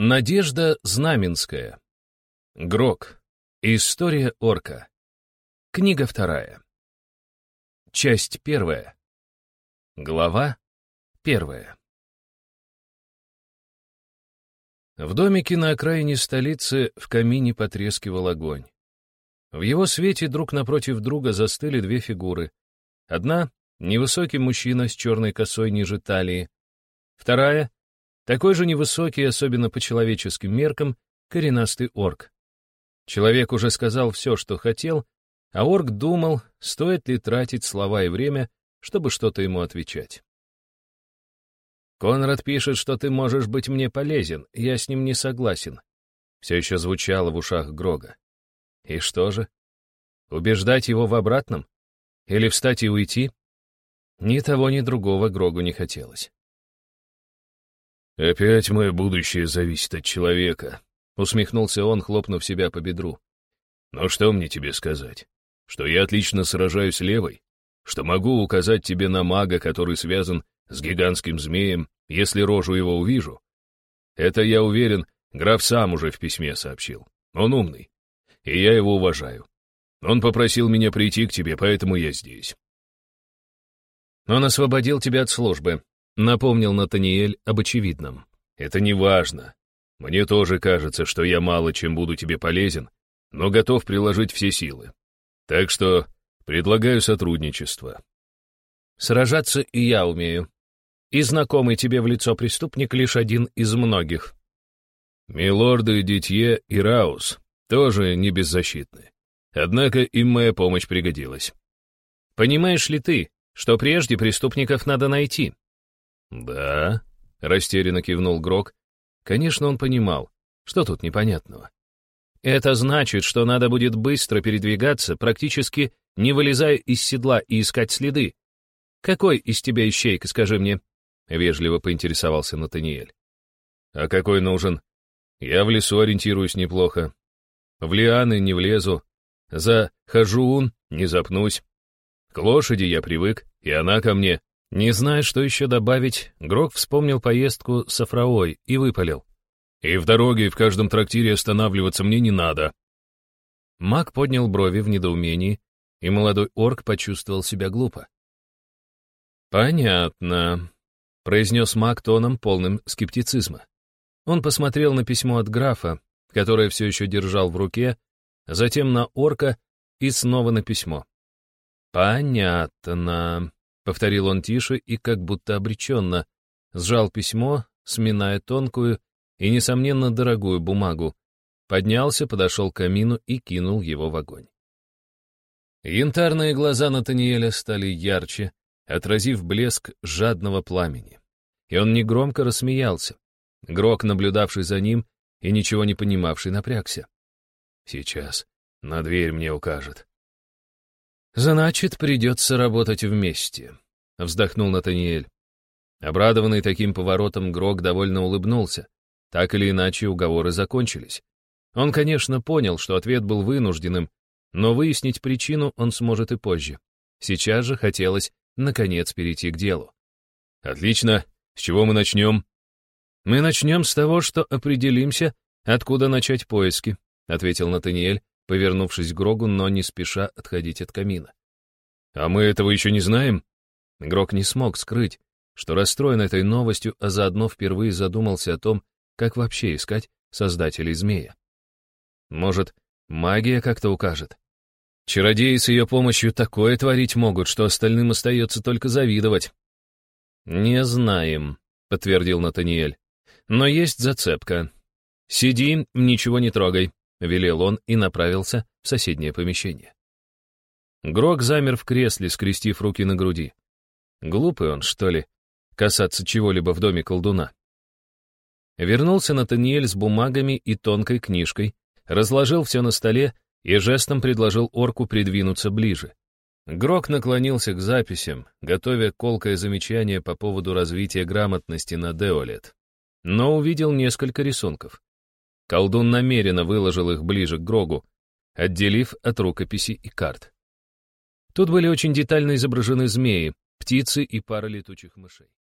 Надежда Знаменская. Грок. История орка. Книга 2. Часть 1. Глава 1. В домике на окраине столицы в камине потрескивал огонь. В его свете друг напротив друга застыли две фигуры. Одна — невысокий мужчина с черной косой ниже талии. Вторая — такой же невысокий, особенно по человеческим меркам, коренастый орк. Человек уже сказал все, что хотел, а орк думал, стоит ли тратить слова и время, чтобы что-то ему отвечать. «Конрад пишет, что ты можешь быть мне полезен, я с ним не согласен», все еще звучало в ушах Грога. И что же? Убеждать его в обратном? Или встать и уйти? Ни того, ни другого Грогу не хотелось. «Опять мое будущее зависит от человека», — усмехнулся он, хлопнув себя по бедру. «Но что мне тебе сказать? Что я отлично сражаюсь левой? Что могу указать тебе на мага, который связан с гигантским змеем, если рожу его увижу? Это, я уверен, граф сам уже в письме сообщил. Он умный, и я его уважаю. Он попросил меня прийти к тебе, поэтому я здесь». «Он освободил тебя от службы», — напомнил Натаниэль об очевидном. «Это не важно. Мне тоже кажется, что я мало чем буду тебе полезен, но готов приложить все силы. Так что предлагаю сотрудничество». «Сражаться и я умею. И знакомый тебе в лицо преступник лишь один из многих». «Милорды Дитье и Раус тоже не беззащитны. Однако им моя помощь пригодилась». «Понимаешь ли ты, что прежде преступников надо найти?» «Да», — растерянно кивнул Грог. Конечно, он понимал, что тут непонятного. «Это значит, что надо будет быстро передвигаться, практически не вылезая из седла и искать следы. Какой из тебя ищейка, скажи мне?» — вежливо поинтересовался Натаниэль. «А какой нужен? Я в лесу ориентируюсь неплохо. В лианы не влезу, за хажуун не запнусь. К лошади я привык, и она ко мне». Не зная, что еще добавить, Грог вспомнил поездку с Афраой и выпалил. «И в дороге, и в каждом трактире останавливаться мне не надо». Маг поднял брови в недоумении, и молодой орк почувствовал себя глупо. «Понятно», — произнес маг тоном, полным скептицизма. Он посмотрел на письмо от графа, которое все еще держал в руке, затем на орка и снова на письмо. «Понятно», — повторил он тише и как будто обреченно, сжал письмо, сминая тонкую и, несомненно, дорогую бумагу, поднялся, подошел к камину и кинул его в огонь. Янтарные глаза Натаниэля стали ярче, отразив блеск жадного пламени. И он негромко рассмеялся. Грог, наблюдавший за ним и ничего не понимавший, напрягся. «Сейчас на дверь мне укажет». «Значит, придется работать вместе», — вздохнул Натаниэль. Обрадованный таким поворотом, Грог довольно улыбнулся. Так или иначе, уговоры закончились. Он, конечно, понял, что ответ был вынужденным, но выяснить причину он сможет и позже. Сейчас же хотелось, наконец, перейти к делу. «Отлично. С чего мы начнем?» «Мы начнем с того, что определимся, откуда начать поиски», — ответил Натаниэль, повернувшись к Грогу, но не спеша отходить от камина. «А мы этого еще не знаем?» Грог не смог скрыть, что расстроен этой новостью, а заодно впервые задумался о том, как вообще искать создателей змея. Может, магия как-то укажет? Чародеи с ее помощью такое творить могут, что остальным остается только завидовать. «Не знаем», — подтвердил Натаниэль. «Но есть зацепка. Сиди, ничего не трогай», — велел он и направился в соседнее помещение. Грог замер в кресле, скрестив руки на груди. Глупый он, что ли, касаться чего-либо в доме колдуна. Вернулся Натаниэль с бумагами и тонкой книжкой, разложил все на столе и жестом предложил орку придвинуться ближе. Грог наклонился к записям, готовя колкое замечание по поводу развития грамотности на Деолет, но увидел несколько рисунков. Колдун намеренно выложил их ближе к Грогу, отделив от рукописи и карт. Тут были очень детально изображены змеи, птицы и пара летучих мышей.